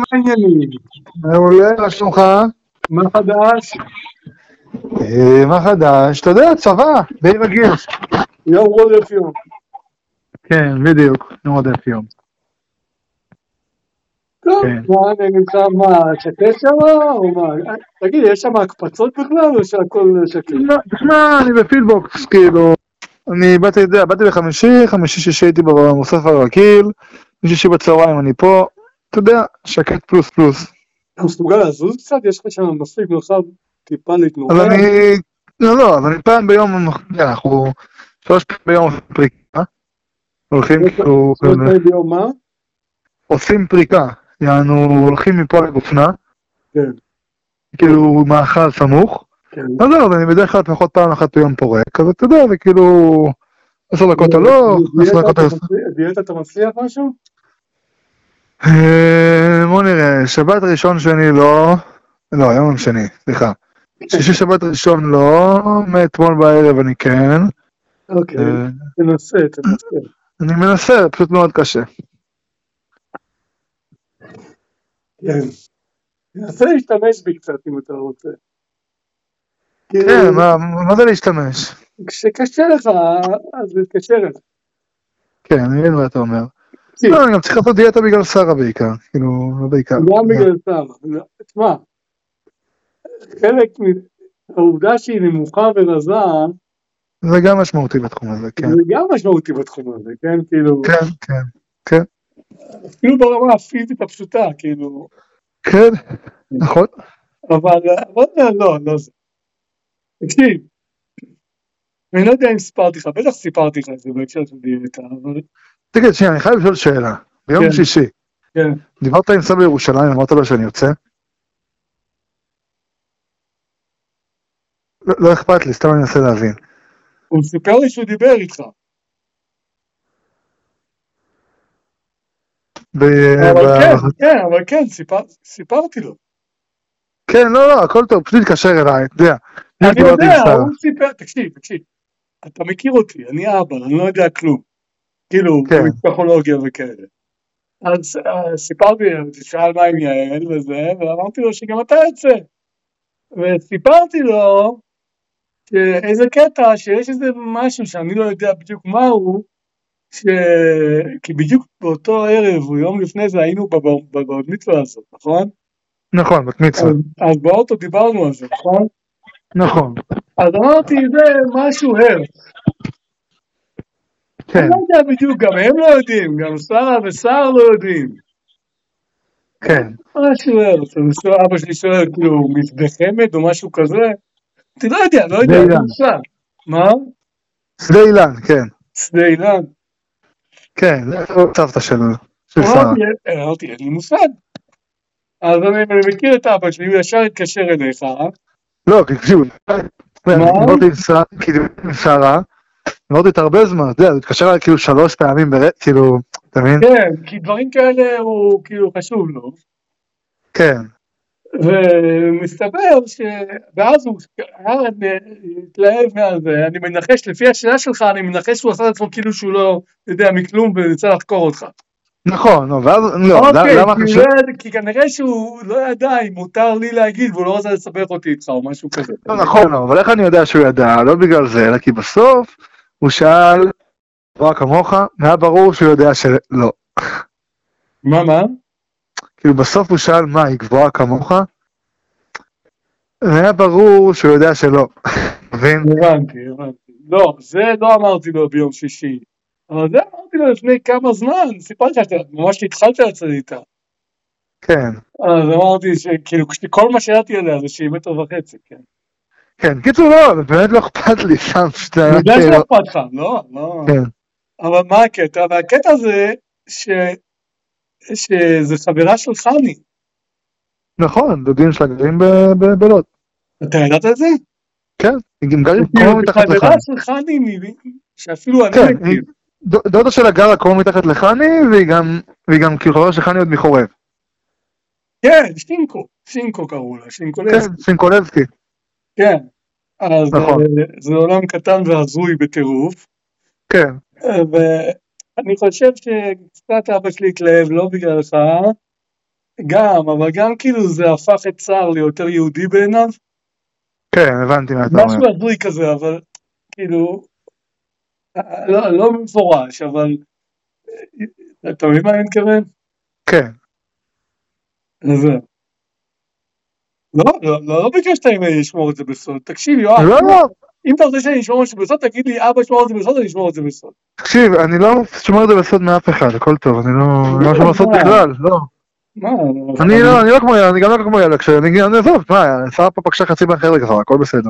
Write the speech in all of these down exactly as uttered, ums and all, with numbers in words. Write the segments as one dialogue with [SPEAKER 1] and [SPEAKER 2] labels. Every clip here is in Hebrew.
[SPEAKER 1] מה העניינים?
[SPEAKER 2] מעולה, מה שלומך?
[SPEAKER 1] מה חדש?
[SPEAKER 2] מה חדש? אתה יודע, צבא, די רגיל.
[SPEAKER 1] יום רודף יום.
[SPEAKER 2] כן, בדיוק, יום רודף יום.
[SPEAKER 1] טוב, מה נמצא, מה, שקט שם או מה? תגיד, יש שם הקפצות בכלל או שהכל שקט?
[SPEAKER 2] תשמע, אני בפילבוקס, כאילו, אני באתי, יודע, באתי בחמישי, חמישי שישי הייתי במוסף הרגיל, שישי בצהריים אני פה, אתה יודע, שקט פלוס פלוס.
[SPEAKER 1] אתה מסוגל לזוז קצת? יש לך שם מספיק מרחב טיפה להתנועע?
[SPEAKER 2] אז אני, לא, לא, אז אני פעם ביום, אנחנו שלוש פעמים ביום פריקה, הולכים כאילו,
[SPEAKER 1] שלוש פעמים ביום מה?
[SPEAKER 2] עושים פריקה, יענו, הולכים מפה לגופנה,
[SPEAKER 1] כן.
[SPEAKER 2] כאילו מאכל סמוך, אז זהו, אני בדרך כלל לפחות פעם אחת ביום פורק, אז אתה יודע, זה כאילו עשר דקות הלוך, עשר דקות הלוך.
[SPEAKER 1] דיאטה אתה מצליח משהו?
[SPEAKER 2] בוא נראה, שבת ראשון שני לא, לא, יום שני, סליחה. שישי שבת ראשון לא, מאתמול בערב אני כן.
[SPEAKER 1] אוקיי, תנסה, תנסה.
[SPEAKER 2] אני מנסה, פשוט מאוד קשה.
[SPEAKER 1] כן. תנסה להשתמש בי קצת אם אתה רוצה.
[SPEAKER 2] כן, מה זה להשתמש?
[SPEAKER 1] כשקשה לך, אז תתקשר אליך.
[SPEAKER 2] כן, אני מבין מה אתה אומר. לא, אני גם צריך לעשות דיאטה בגלל שרה בעיקר, כאילו, לא בעיקר.
[SPEAKER 1] גם בגלל שרה. תשמע, חלק מהעובדה שהיא נמוכה ורזה,
[SPEAKER 2] זה גם משמעותי בתחום הזה, כן.
[SPEAKER 1] זה גם משמעותי בתחום הזה, כן, כאילו.
[SPEAKER 2] כן, כן, כן.
[SPEAKER 1] אפילו ברמה הפיזית הפשוטה, כאילו.
[SPEAKER 2] כן, נכון.
[SPEAKER 1] אבל, לא, לא זה. תקשיב, אני לא יודע אם סיפרתי לך, בטח סיפרתי לך את זה בהקשר של דיאטה, אבל...
[SPEAKER 2] תגיד, שנייה, אני חייב לשאול שאלה. ביום שישי, דיברת עם סבא ירושלים, אמרת לו שאני יוצא? לא אכפת לי, סתם אני מנסה להבין.
[SPEAKER 1] הוא סיפר לי שהוא דיבר איתך. כן, אבל כן, סיפרתי לו.
[SPEAKER 2] כן, לא, לא, הכל טוב, פשוט תתקשר אליי, אתה יודע.
[SPEAKER 1] אני יודע, הוא סיפר, תקשיב, תקשיב. אתה מכיר אותי, אני אבא, אני לא יודע כלום. כאילו, פסיכולוגיה וכאלה. אז סיפרתי, שאל מה עם יעל וזה, ואמרתי לו שגם אתה יוצא. וסיפרתי לו שאיזה קטע, שיש איזה משהו שאני לא יודע בדיוק מהו, כי בדיוק באותו ערב, או יום לפני זה, היינו בבת מצווה הזאת, נכון?
[SPEAKER 2] נכון, בת מצווה.
[SPEAKER 1] אז באוטו דיברנו על זה, נכון?
[SPEAKER 2] נכון.
[SPEAKER 1] אז אמרתי, זה משהו הרס. אני לא יודע בדיוק, גם הם לא יודעים, גם שרה ושר לא יודעים.
[SPEAKER 2] כן.
[SPEAKER 1] משהו הרס, אבא שלי שואל, כאילו, מזדחמת או משהו כזה? אתה לא יודע, לא יודע, אני מושג. מה?
[SPEAKER 2] שדה אילן, כן.
[SPEAKER 1] שדה אילן?
[SPEAKER 2] כן, זה סבתא שלו, של שרה.
[SPEAKER 1] אמרתי, אין לי מושג. אז אני מכיר את אבא שלי, הוא ישר התקשר אליך.
[SPEAKER 2] לא, תקשיבו, דיברתי עם שרה, דיברתי את הרבה זמן, אתה יודע, הוא התקשר עליי כאילו שלוש פעמים, כאילו, אתה מבין?
[SPEAKER 1] כן, כי דברים כאלה הוא כאילו חשוב לו.
[SPEAKER 2] כן.
[SPEAKER 1] ומסתבר ש... ואז הוא התלהב מהזה, אני מנחש, לפי השאלה שלך, אני מנחש שהוא עשה את עצמו כאילו שהוא לא יודע מכלום ורצה לחקור אותך.
[SPEAKER 2] נכון, לא, ואז, לא, למה חשוב?
[SPEAKER 1] כי כנראה שהוא לא ידע אם מותר לי להגיד, והוא לא רוצה לסבך אותי איתך או משהו כזה.
[SPEAKER 2] נכון, אבל איך אני יודע שהוא ידע? לא בגלל זה, אלא כי בסוף הוא שאל, גבוה כמוך, היה ברור שהוא יודע שלא.
[SPEAKER 1] מה, מה?
[SPEAKER 2] כאילו בסוף הוא שאל, מה, היא גבוהה כמוך? היה ברור שהוא יודע שלא.
[SPEAKER 1] הבנתי, הבנתי. לא, זה לא אמרתי לו ביום שישי. אבל זה אמרתי לו לפני כמה זמן, סיפרתי שאתה ממש התחלת לצאת איתה.
[SPEAKER 2] כן.
[SPEAKER 1] אז אמרתי שכאילו, כל מה שידעתי עליה זה שהיא מטר וחצי, כן.
[SPEAKER 2] כן, קיצור לא, באמת לא אכפת לי שם שאתה...
[SPEAKER 1] אני יודע שלא אכפת לך, לא, לא.
[SPEAKER 2] כן.
[SPEAKER 1] אבל מה הקטע? והקטע זה שזה חברה של חני.
[SPEAKER 2] נכון, דודים שלה גרים בלוד.
[SPEAKER 1] אתה ידעת את זה?
[SPEAKER 2] כן, הם גרים קרוב מתחת לחני.
[SPEAKER 1] חברה של חני, שאפילו אני מכיר.
[SPEAKER 2] דודה שלה גרה קרוב מתחת לחני, והיא גם כאילו חברה של חני עוד מחורב.
[SPEAKER 1] כן, שינקו, שינקו קראו לה, שינקולבסקי.
[SPEAKER 2] כן, שינקולבסקי.
[SPEAKER 1] כן, אז זה עולם קטן והזוי בטירוף.
[SPEAKER 2] כן.
[SPEAKER 1] ואני חושב שקצת אבא שלי התלהב, לא בגללך, גם, אבל גם כאילו זה הפך את צהר ליותר יהודי בעיניו.
[SPEAKER 2] כן, הבנתי מה אתה אומר.
[SPEAKER 1] משהו הזוי כזה, אבל כאילו, לא, לא מפורש, אבל אתה מבין מה אני מתכוון?
[SPEAKER 2] כן.
[SPEAKER 1] זה. לא, לא, לא, לא ביקשת אם אני אשמור את זה בסוד. תקשיב, יואב,
[SPEAKER 2] לא, לא.
[SPEAKER 1] אם אתה רוצה שאני אשמור את זה בסוד, תגיד לי, אבא שמור את זה בסוד, אני אשמור את זה בסוד.
[SPEAKER 2] תקשיב, אני לא שומר את זה בסוד מאף אחד, הכל טוב, אני לא שומר בסוד בכלל, לא.
[SPEAKER 1] מה?
[SPEAKER 2] אני לא, אני לא כמו ילד, אני גם לא כמו ילד, כשאני עזוב, מה, שרה פה פגשה חצי מהחדר כבר, הכל בסדר.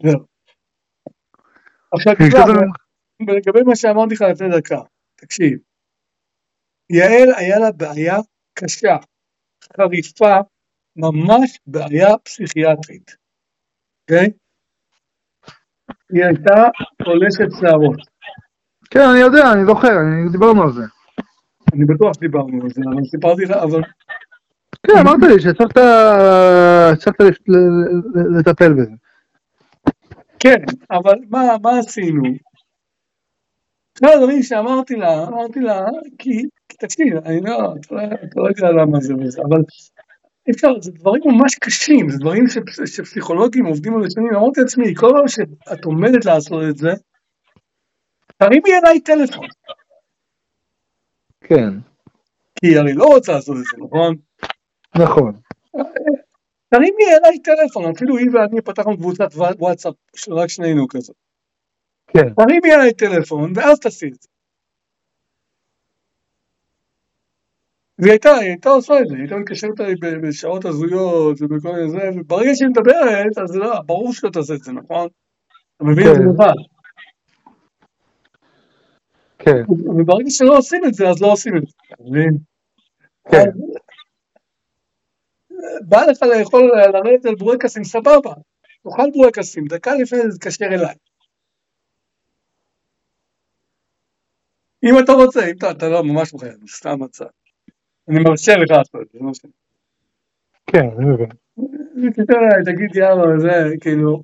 [SPEAKER 1] עכשיו, לגבי מה שאמרתי לך לפני דקה, תקשיב, יעל היה לה בעיה קשה, חריפה, ממש בעיה פסיכיאטרית, אוקיי? היא הייתה פולשת שערות.
[SPEAKER 2] כן, אני יודע, אני זוכר, דיברנו על זה.
[SPEAKER 1] אני בטוח שדיברנו על זה, אבל סיפרתי לך, אבל...
[SPEAKER 2] כן, אמרת לי שצריך לטפל בזה. כן,
[SPEAKER 1] אבל מה עשינו? לא, אדוני, שאמרתי לה, אמרתי לה, כי, תקשיב, אני לא, אתה לא יודע למה זה וזה, אבל אפשר, זה דברים ממש קשים, זה דברים שפסיכולוגים עובדים על השנים, אמרתי לעצמי, כל פעם שאת עומדת לעשות את זה, תרימי אליי טלפון.
[SPEAKER 2] כן.
[SPEAKER 1] כי אני לא רוצה לעשות את זה, נכון?
[SPEAKER 2] נכון.
[SPEAKER 1] תרימי אליי טלפון, אפילו היא ואני פתחנו קבוצת וואטסאפ, רק שנינו כזה.
[SPEAKER 2] כן.
[SPEAKER 1] תרימי אליי טלפון, ואז תעשי את זה. והיא הייתה, היא הייתה עושה את זה, היא הייתה מתקשרת עלי בשעות הזויות ובכל זה, וברגע שהיא מדברת, אז לא, ברור שלא תעשה את זה, נכון? אתה מבין את זה לבד.
[SPEAKER 2] כן.
[SPEAKER 1] וברגע שלא עושים את זה, אז לא עושים את זה, אתה מבין?
[SPEAKER 2] כן.
[SPEAKER 1] בא לך לאכול לרדת על בורקסים, סבבה, תאכל בורקסים, דקה לפני זה תקשר אליי. אם אתה רוצה, אם אתה, אתה לא ממש מחייב, סתם מצא. אני מרשה לך לעשות את זה, לא משנה.
[SPEAKER 2] כן, אני מבין.
[SPEAKER 1] תגיד יאללה, זה כאילו,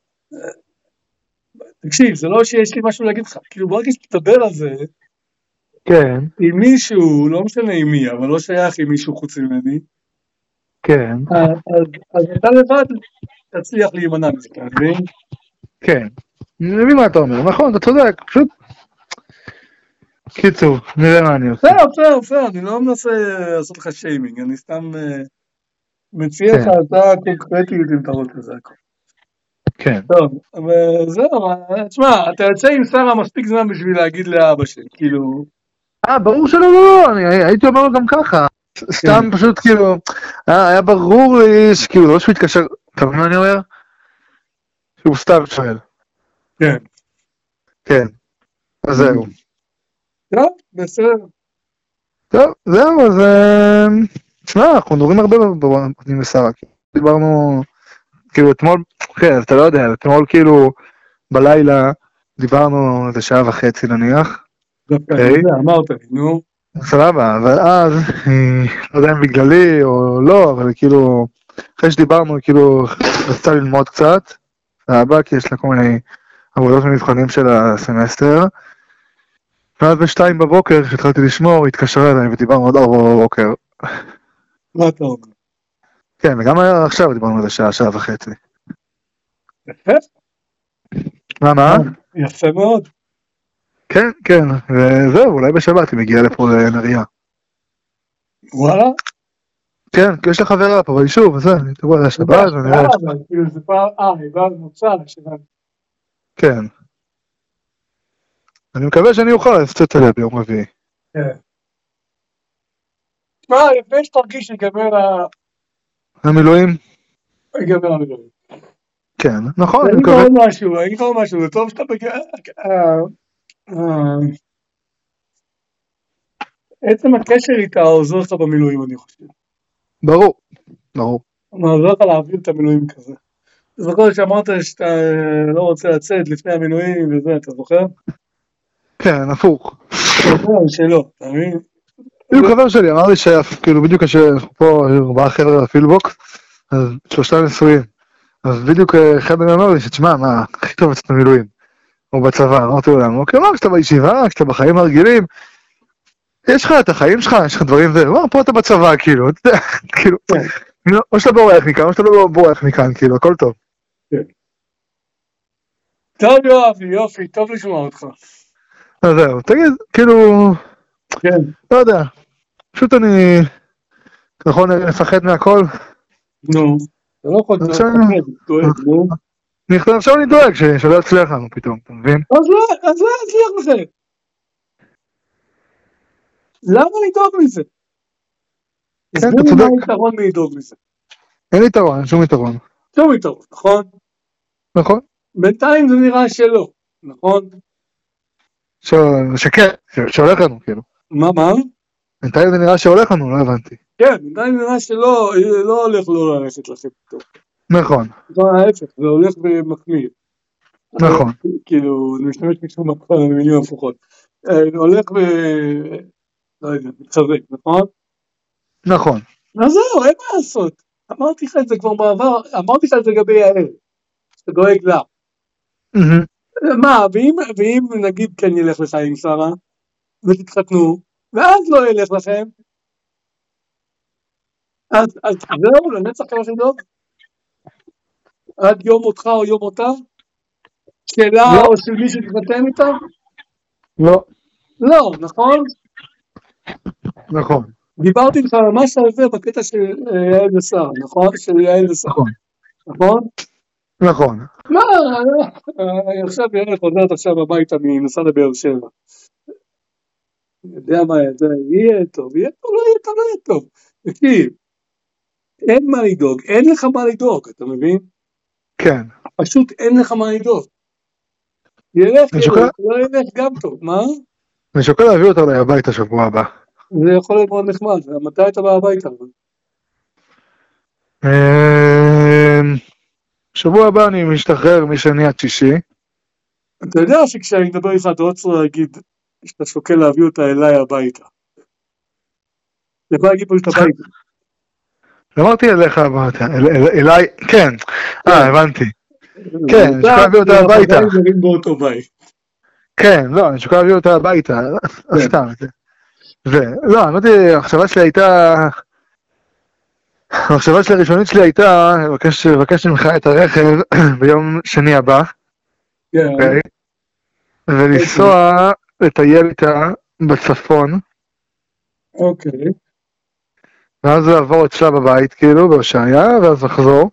[SPEAKER 1] תקשיב, זה לא שיש לי משהו להגיד לך, כאילו ברגע שתדבר על זה,
[SPEAKER 2] כן.
[SPEAKER 1] עם מישהו, לא משנה עם מי, אבל לא שייך עם מישהו חוץ ממני,
[SPEAKER 2] כן.
[SPEAKER 1] אז אתה לבד תצליח להימנע מזה, אתה מבין?
[SPEAKER 2] כן. אני מבין מה אתה אומר, נכון, אתה צודק, פשוט... קיצור, נראה מה אני עושה.
[SPEAKER 1] בסדר, בסדר, בסדר, אני לא מנסה לעשות לך שיימינג, אני סתם מציע לך הצעה קונקרטית אם אתה רוצה, זה הכל.
[SPEAKER 2] כן.
[SPEAKER 1] טוב, וזהו, תשמע, אתה יוצא עם שרה מספיק זמן בשביל להגיד לאבא שלי, כאילו...
[SPEAKER 2] אה, ברור שלא, לא, לא, אני הייתי אומר לו גם ככה, סתם פשוט כאילו, היה ברור לי שכאילו, לא שהוא התקשר, אתה מבין מה אני אומר? שהוא סתם שואל.
[SPEAKER 1] כן.
[SPEAKER 2] כן, אז זהו.
[SPEAKER 1] טוב, בסדר.
[SPEAKER 2] טוב, זהו, אז... תשמע, אנחנו מדברים הרבה בפנים לשרה, דיברנו, כאילו אתמול, כן, אתה לא יודע, אתמול כאילו בלילה דיברנו איזה שעה וחצי נניח.
[SPEAKER 1] דווקא, אני יודע, אמרת לי, נו.
[SPEAKER 2] סבבה, אבל אז, לא יודע אם בגללי או לא, אבל כאילו, אחרי שדיברנו, כאילו, רצתה ללמוד קצת, סבבה, כי יש לה כל מיני עבודות ומבחנים של הסמסטר, ואז בשתיים בבוקר, כשהתחלתי לשמור, התקשרה אליי ודיברנו עוד ארבע בבוקר.
[SPEAKER 1] מה אתה אומר?
[SPEAKER 2] כן, וגם עכשיו דיברנו על זה שעה, שעה וחצי.
[SPEAKER 1] יפה?
[SPEAKER 2] מה, מה?
[SPEAKER 1] יפה מאוד.
[SPEAKER 2] כן, כן, וזהו, אולי בשבת היא מגיעה לפה לנריה.
[SPEAKER 1] וואלה?
[SPEAKER 2] כן, יש לה חברה פה ביישוב, וזה, אני תבוא על השבת, ונראה.
[SPEAKER 1] זה פעם, אה, היא באה מוצא לשבת.
[SPEAKER 2] כן. אני מקווה שאני אוכל לצאת עליה ביום רביעי.
[SPEAKER 1] כן. תשמע, לפני שתרגיש להיגמר ה...
[SPEAKER 2] המילואים?
[SPEAKER 1] להיגמר המילואים.
[SPEAKER 2] כן, נכון,
[SPEAKER 1] אני מקווה... אני אגיד משהו, אני אגיד משהו, זה טוב שאתה בגלל... עצם הקשר איתה עוזר לך במילואים, אני חושב.
[SPEAKER 2] ברור, ברור.
[SPEAKER 1] עוזר לך להעביר את המילואים כזה. אתה זוכר שאמרת שאתה לא רוצה לצאת לפני המילואים וזה, אתה זוכר?
[SPEAKER 2] כן, הפוך.
[SPEAKER 1] שלא, אתה מבין?
[SPEAKER 2] בדיוק חבר שלי, אמר לי שכאילו בדיוק כשאנחנו פה ארבעה חבר'ה בפילבוקס, אז שלושה נשואים. אז בדיוק אחד מהם אמר לי שתשמע, מה, הכי טוב לצאת במילואים. או בצבא, אמרתי לו להם, אוקיי, מה, כשאתה בישיבה, כשאתה בחיים הרגילים, יש לך את החיים שלך, יש לך דברים זה, פה אתה בצבא, כאילו, אתה יודע, כאילו, או שאתה בורח מכאן, או שאתה לא בורח מכאן, כאילו, הכל טוב.
[SPEAKER 1] טוב יואב, יופי, טוב לשמוע אותך.
[SPEAKER 2] אז זהו, תגיד, כאילו, לא יודע, פשוט אני, נכון, לפחד מהכל.
[SPEAKER 1] נו, אתה לא יכול לפחד, דואג, נו.
[SPEAKER 2] עכשיו אני דואג שלא יצליח לנו פתאום, אתה מבין?
[SPEAKER 1] אז לא יצליח לכם. למה לדאוג מזה?
[SPEAKER 2] כן, אתה צודק.
[SPEAKER 1] מה היתרון לדאוג מזה?
[SPEAKER 2] אין יתרון, אין שום יתרון.
[SPEAKER 1] שום יתרון, נכון?
[SPEAKER 2] נכון.
[SPEAKER 1] בינתיים זה נראה שלא, נכון?
[SPEAKER 2] שכן, שהולך לנו, כאילו.
[SPEAKER 1] מה, מה?
[SPEAKER 2] בינתיים זה נראה שהולך לנו, לא הבנתי.
[SPEAKER 1] כן, בינתיים זה נראה שלא, לא הולך לא ללכת לכם פתאום.
[SPEAKER 2] נכון.
[SPEAKER 1] זה ההפך, זה הולך ומחמיר.
[SPEAKER 2] נכון.
[SPEAKER 1] כאילו, אני משתמש משום מקום במילים הפוכות. הולך ו... לא יודע, מתחזק, נכון?
[SPEAKER 2] נכון.
[SPEAKER 1] אז זהו, אין מה לעשות. אמרתי לך את זה כבר בעבר, אמרתי לך את זה לגבי יעל, שאתה דואג לה. מה, ואם נגיד כן ילך לך עם שרה, ותתחתנו, ואז לא ילך לכם, אז זהו, לנצח כמה לדאוג? עד יום אותך או יום אותה? שאלה או של מי שתתחתן איתה?
[SPEAKER 2] לא.
[SPEAKER 1] לא, נכון?
[SPEAKER 2] נכון.
[SPEAKER 1] דיברתי לך ממש על זה בקטע של יעל ושרה, נכון? של יעל ושרה. נכון?
[SPEAKER 2] נכון.
[SPEAKER 1] לא, עכשיו יעל חוזרת עכשיו הביתה מנסה לבאר שבע. אני יודע מה זה, יהיה טוב, יהיה טוב, לא יהיה טוב, לא יהיה טוב. תקשיב, אין מה לדאוג, אין לך מה לדאוג, אתה מבין?
[SPEAKER 2] כן.
[SPEAKER 1] פשוט אין לך מה לדאוג. ילך, ילך, לא ילך גם טוב, מה?
[SPEAKER 2] אני שוקל להביא אותו הביתה שבוע הבא.
[SPEAKER 1] זה יכול להיות מאוד נחמד, מתי אתה בא הביתה?
[SPEAKER 2] שבוע הבא אני משתחרר משני עד שישי.
[SPEAKER 1] אתה יודע שכשאני מדבר איתך אתה רוצה להגיד שאתה שוקל להביא אותה אליי הביתה. אתה יכול להגיד פשוט הביתה.
[SPEAKER 2] אמרתי אליך הביתה, אליי, כן, אה הבנתי. כן, אני שוקל להביא אותה הביתה. כן, לא, אני שוקל להביא אותה הביתה, סתם. לא, אמרתי, המחשבה שלי הייתה, המחשבה שלי הראשונית שלי הייתה, לבקש ממך את הרכב ביום שני הבא, ולנסוע לטייל איתה בצפון,
[SPEAKER 1] אוקיי.
[SPEAKER 2] ואז לעבור את שלה בבית, כאילו, בהושעיה, ואז לחזור.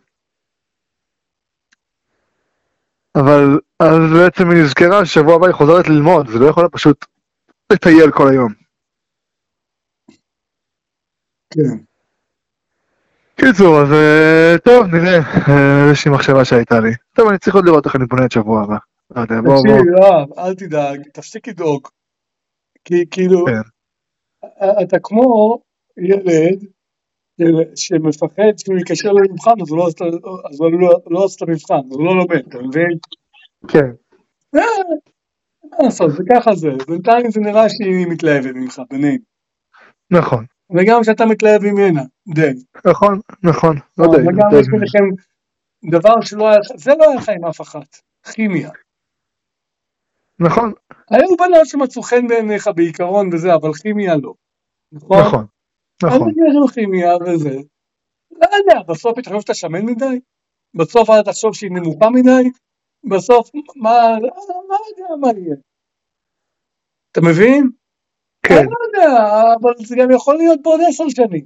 [SPEAKER 2] אבל אז בעצם היא נזכרה ששבוע הבא היא חוזרת ללמוד, ולא יכולה פשוט לטייל כל היום.
[SPEAKER 1] כן.
[SPEAKER 2] קיצור, אז טוב, נראה, איזושהי מחשבה שהייתה לי. טוב, אני צריך עוד לראות איך אני בונה את שבוע הבא.
[SPEAKER 1] תקשיב, יואב, אל תדאג, תפסיק לדאוג. כי כאילו, אתה כמו ילד שמפחד שהוא יקשר לו למבחן, אז הוא לא עושה את המבחן, אז הוא לא לומד, אתה מבין?
[SPEAKER 2] כן.
[SPEAKER 1] מה לעשות, זה ככה זה, בינתיים זה נראה שהיא מתלהבת ממך, בינינו.
[SPEAKER 2] נכון.
[SPEAKER 1] וגם שאתה מתלהב ממנה, די.
[SPEAKER 2] נכון, נכון, לא די.
[SPEAKER 1] וגם יש לכם דבר שלא היה, זה לא היה לך עם אף אחת, כימיה.
[SPEAKER 2] נכון.
[SPEAKER 1] היו בנות שמצאו חן בעיניך בעיקרון וזה, אבל כימיה לא. נכון?
[SPEAKER 2] נכון.
[SPEAKER 1] אז יש לו כימיה וזה. לא יודע, בסוף היא תחשוב שאתה שמן מדי? בסוף אתה תחשוב שהיא נמוכה מדי? בסוף, מה, לא יודע מה יהיה. אתה מבין?
[SPEAKER 2] כן.
[SPEAKER 1] אני לא יודע, אבל זה גם יכול להיות בעוד עשר שנים.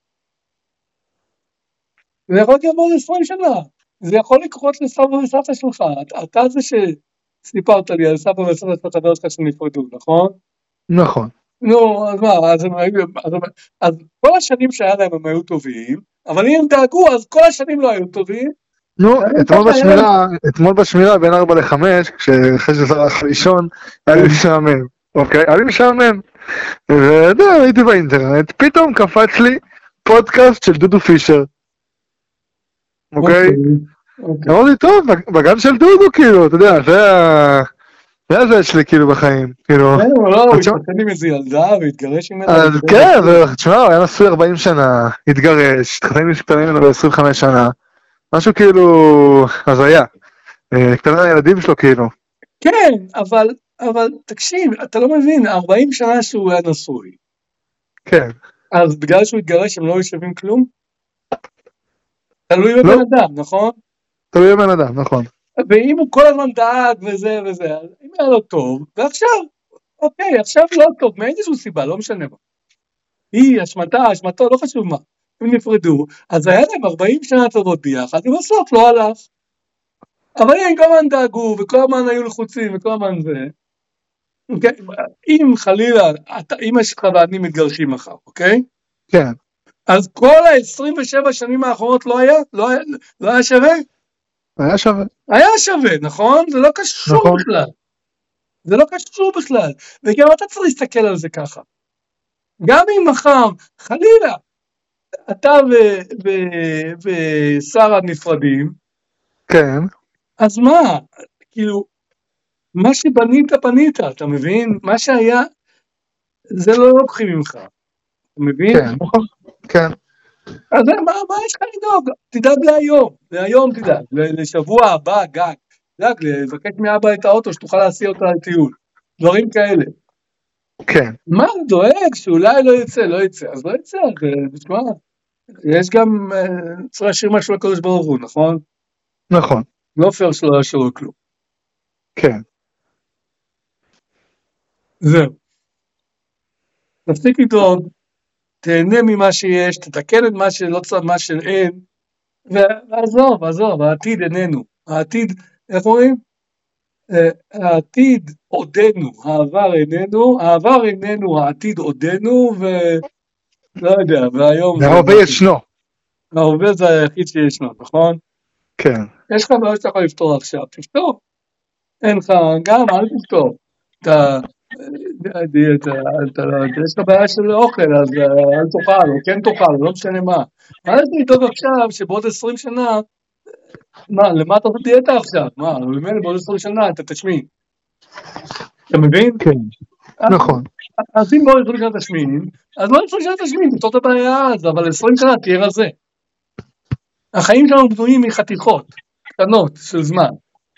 [SPEAKER 1] זה יכול להיות גם בעוד עשרים שנה. זה יכול לקרות לסבא וסבתא שלך. אתה זה שסיפרת לי על סבא וסבתא חבר שלך שנפרדו, נכון?
[SPEAKER 2] נכון.
[SPEAKER 1] נו, אז מה, אז, אז, אז כל השנים שהיה להם הם היו טובים, אבל אם הם דאגו, אז כל השנים לא היו טובים.
[SPEAKER 2] נו, אתמול בשמירה, אתמול בשמירה בין ארבע לחמש, כשאחרי שזה הלך לישון, היה לי משעמם, אוקיי? היה לי משעמם. ואתה יודע, הייתי באינטרנט, פתאום קפץ לי פודקאסט של דודו פישר. אוקיי? אמרתי, טוב, בגן של דודו, כאילו, אתה יודע, זה ה... זה הזה שלי כאילו בחיים, כאילו...
[SPEAKER 1] כן, אבל לא, הוא התחתן עם איזה ילדה והתגרש עם...
[SPEAKER 2] אז כן, תשמע, הוא היה נשוי ארבעים שנה, התגרש, התחתן עם קטנים ממנו ב-עשרים וחמש שנה, משהו כאילו... אז היה, קטנה לילדים שלו כאילו.
[SPEAKER 1] כן, אבל, אבל תקשיב, אתה לא מבין, ארבעים שנה שהוא היה נשוי,
[SPEAKER 2] כן.
[SPEAKER 1] אז בגלל שהוא התגרש הם לא שווים כלום? תלוי בבן אדם, נכון?
[SPEAKER 2] תלוי בבן אדם, נכון.
[SPEAKER 1] ואם הוא כל הזמן דאג וזה וזה, אם היה לו טוב, ועכשיו, אוקיי, עכשיו לא טוב, מאיזשהו סיבה, לא משנה מה. היא, אשמתה, אשמתו, לא חשוב מה. הם נפרדו, אז היה להם ארבעים שנה טובות ביחד, ובסוף לא הלך. אבל הם כל הזמן דאגו, וכל הזמן היו לחוצים, וכל הזמן זה. אוקיי? אם חלילה, אמא שלך ואני מתגרשים מחר, אוקיי?
[SPEAKER 2] כן.
[SPEAKER 1] אז כל ה-עשרים ושבע שנים האחרונות לא היה? לא היה, לא היה שווה?
[SPEAKER 2] היה שווה.
[SPEAKER 1] היה שווה, נכון? זה לא קשור נכון. בכלל. זה לא קשור בכלל. וגם אתה צריך להסתכל על זה ככה. גם אם מחר, חלילה, אתה ושרה נפרדים,
[SPEAKER 2] כן.
[SPEAKER 1] אז מה? כאילו, מה שבנית, בנית, אתה מבין? מה שהיה, זה לא לוקחים ממך. אתה מבין?
[SPEAKER 2] כן, נכון. כן.
[SPEAKER 1] אז מה, מה יש לך לדאוג? תדאג להיום, להיום תדאג, לשבוע הבא, גג, תדאג, לבקש מאבא את האוטו שתוכל להסיע אותה לטיול, דברים כאלה.
[SPEAKER 2] כן.
[SPEAKER 1] מה, דואג שאולי לא יצא, לא יצא, אז לא יצא, תשמע, יש גם, צריך להשאיר משהו לקדוש ברוך הוא, נכון?
[SPEAKER 2] נכון.
[SPEAKER 1] לא פייר שלא ישאירו כלום.
[SPEAKER 2] כן.
[SPEAKER 1] זהו. תפסיק לדאוג, תהנה ממה שיש, תתקן את מה שלא צריך, מה שאין, ועזוב, עזוב, העתיד איננו, העתיד, איך אומרים? העתיד עודנו, העבר איננו, העבר איננו, העתיד עודנו, ולא יודע, והיום...
[SPEAKER 2] וההווה ישנו.
[SPEAKER 1] ההווה זה היחיד שישנו, נכון?
[SPEAKER 2] כן.
[SPEAKER 1] יש לך בעיה שאתה יכול לפתור עכשיו, תפתור. אין לך, גם אל תפתור. אתה... יש לך בעיה של אוכל, אז אל תאכל, או כן תאכל, לא משנה מה. מה יש לי טוב עכשיו, שבעוד עשרים שנה, מה, למה אתה עושה דיאטה עכשיו? מה, באמת, בעוד עשרים שנה, אתה תשמין. אתה מבין?
[SPEAKER 2] כן, נכון.
[SPEAKER 1] אז אם בעוד עשרים שנה תשמין, אז לא עשרים שנה תשמין, תפתור את הבעיה אז, אבל עשרים שנה תהיה רזה. החיים שלנו בנויים מחתיכות, קטנות, של זמן.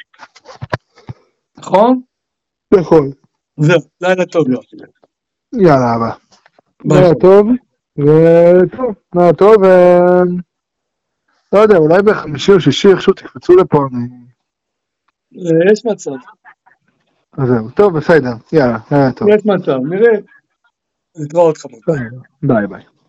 [SPEAKER 1] נכון?
[SPEAKER 2] נכון.
[SPEAKER 1] זהו, לילה טוב, יופי.
[SPEAKER 2] יאללה, אבא. לילה טוב, וטוב, לילה טוב, ו... לא יודע, אולי בחמישי או שישי איכשהו תקפצו לפה, אני...
[SPEAKER 1] יש מצב.
[SPEAKER 2] אז זהו, טוב, בסדר, יאללה, לילה טוב.
[SPEAKER 1] יש מצב, נראה. נתראה אותך.
[SPEAKER 2] ביי ביי.